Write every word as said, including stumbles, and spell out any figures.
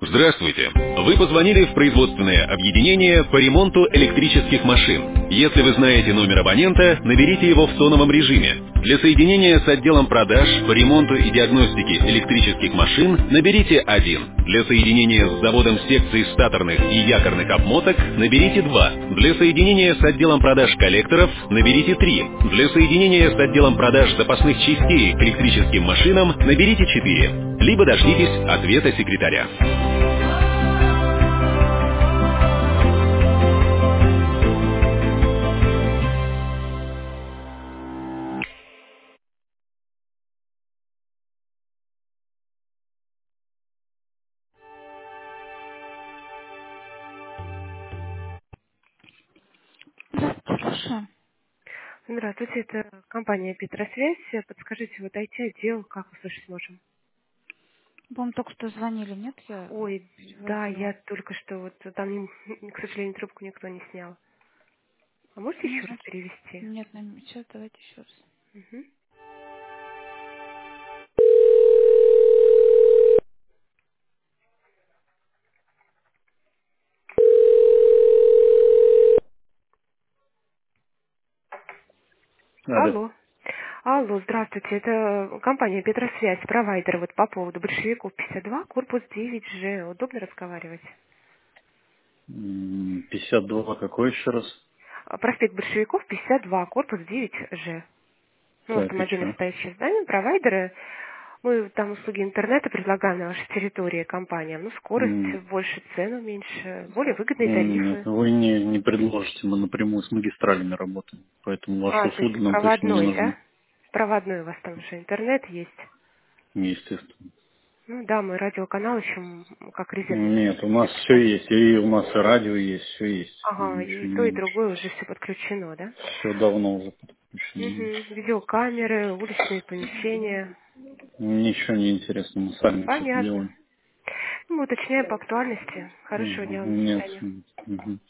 Здравствуйте. Вы позвонили в производственное объединение по ремонту электрических машин. Если вы знаете номер абонента, наберите его в тоновом режиме. Для соединения с отделом продаж по ремонту и диагностике электрических машин наберите один. Для соединения с заводом секций статорных и якорных обмоток наберите два. Для соединения с отделом продаж коллекторов наберите три. Для соединения с отделом продаж запасных частей к электрическим машинам наберите четыре. Либо дождитесь ответа секретаря. Здравствуйте, слушаю. Здравствуйте, это компания Петросвязь. Подскажите, вот I T-отдел, как услышать можем? Вам только что звонили, нет? Я Ой, да, переводила. я только что вот там, м, к сожалению, трубку никто не снял. А можете Ну, еще раз значит, перевести? нет, сейчас давайте еще раз. Мгм. Алло. Алло. Алло, здравствуйте, это компания Петросвязь, провайдер вот по поводу большевиков пятьдесят два, корпус девять Ж. Удобно разговаривать? М, пятьдесят два какой еще раз? А, Проспект Большевиков пятьдесят два, корпус девять Ж. Ну, Так, и автомобильное что? стоящее здание, провайдеры. Мы там услуги интернета предлагаем на вашей территории компаниям. Ну, скорость больше, цену меньше, более выгодные Нет, тарифы. вы не, не предложите, мы напрямую с магистралями работаем, поэтому ваши А, то услуги есть нам точно не проводной, да? нужны, Проводной у вас там уже интернет есть. естественно. Ну да, мы радиоканал еще м, как резервный Нет, у можем нас все записать. есть, и у нас и радио есть, все есть, нам Ага, ничего и не то, и нужно. другое уже все подключено, да? Все давно уже подключено. Угу. Видеокамеры, уличные помещения. Ничего не интересно, мы сами все это Понятно. делаем. Ну, мы уточняем по актуальности. Хорошего дня вам, Мгм. до Нет. свидания. Мгм.